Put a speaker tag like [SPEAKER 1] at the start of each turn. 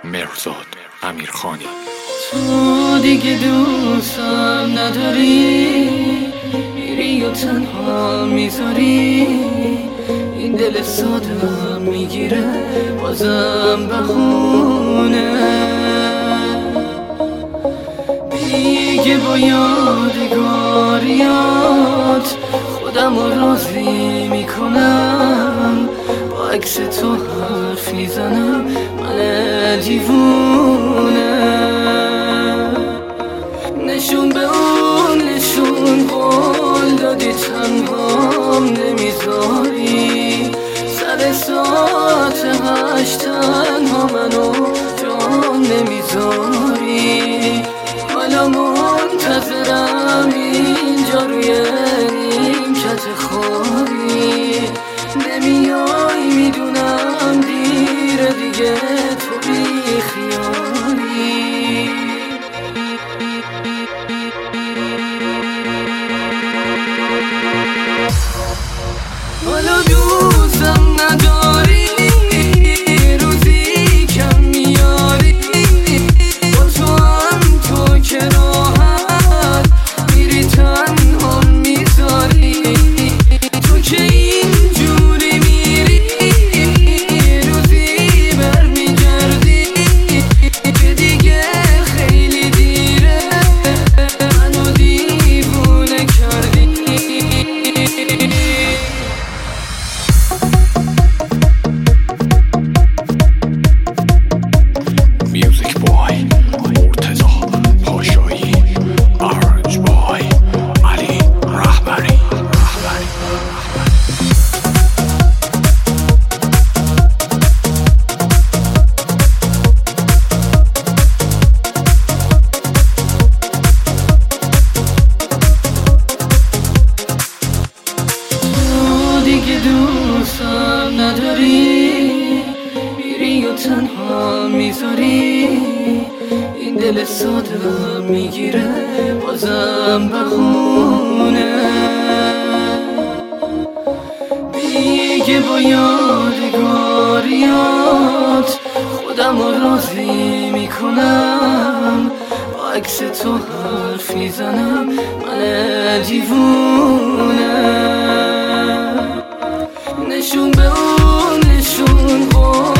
[SPEAKER 1] مهرزاد امیرخانی.
[SPEAKER 2] تو دیگه دوستم نداری، میری و تنها میذاری، این دل سادم میگیره بازم بخونه. دیگه با یادگاریات خودم رو راضی میکنم، با عکس تو حرف میزنم من دیوونه. نشون به اون نشون قول دادی تنهام نمیذاری، سر ساعت 8 تنها منو جام نمیذاری. حالا منتظرم اینجا روی نیمکت خالی، نمیای میدونم دیره دیگه تو بی خیالی. حالا دوستم نداری، روزی کم میاری، با تو هم تو که راحت میری تنها میذاری. تو که اینجوری میری روزی برمیگردی که دیگه خیلی دیره منو دیوونه کردی.
[SPEAKER 1] میوزیک بای مرتضی پاشایی، آرنج بای علی رهبری.
[SPEAKER 2] دیگه دوستم نداری، میری و تنها میذاری، این دل سادم میگیره بازم بخونه. دیگه با یادگاریات خودم رو راضی میکنم، با عکس تو حرف میزنم من دیوونه. نشون به اون نشون